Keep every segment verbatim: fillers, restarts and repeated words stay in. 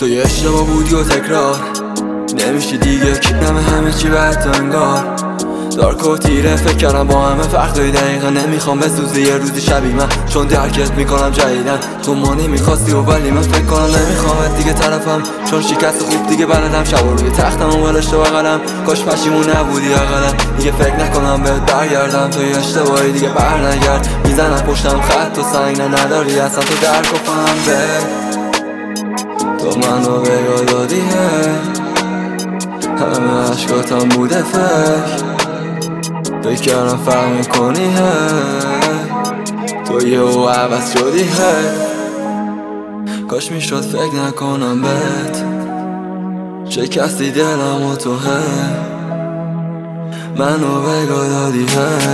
تو یه اشتباه بودی و تکرار نمیشی دیگه کیپنم همه چی بد انگار دارک و تیره فکر کردم با همه فرق داری دقیقا نمیخوام بسوزی یه روزی شبی من چون درکت میکنم جدیدن تو ما نمیخواستی و ولی من فکر کنم نمیخوامت دیگه طرفم چون شکست خوب دیگه بلدم شب و روی تختم و ولشته بغلم کاش پشیمون نبودی اقلا دیگه فکر نکنم بهت برگردم تو یه اشتباهی دیگه بر نگرد میزنم پشتم خط و سنگ نه نداری اصلا تو درک و فهم به تو منو بگاه دادی همه عشقاتم بوده فکر فکر کردم فهم میکنی تو یه او عوض شدی کاش میشد فکر نکنم بهت چه کسی دلم و تو منو بگاه دادی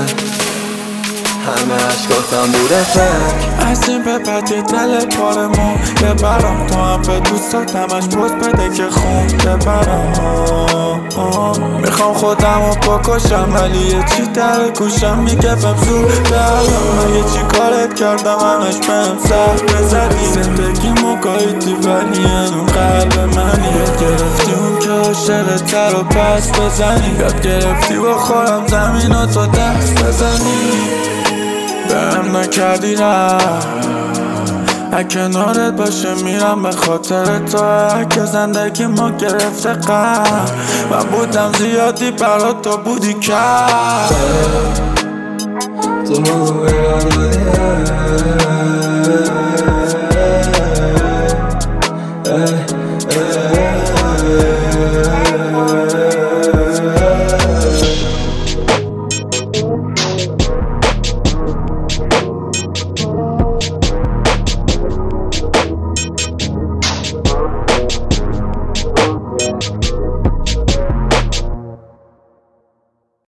همه عشقاتم بوده فکر از این به بعد یه دل پارمون یه برام تو هم به دوستاتمش پوست بده که خون ببرم میخوام خودم رو بکشم ولی یه چی در گوشم میگه بهم زود من یه چی کارت کردم همش بهم سر بزدی زندگی مگاهیدی ولی هنو قلب منی یاد گرفتی اون که عاشق تر و پس بزنی یاد گرفتی با خورم زمین و تو دست بزنی بهم نکردی نه کنارت باشه میرم به خاطر تو که زندگی ما گرفته قم من بودم زیادی برات تو بودی کم تو منو بگاه دادی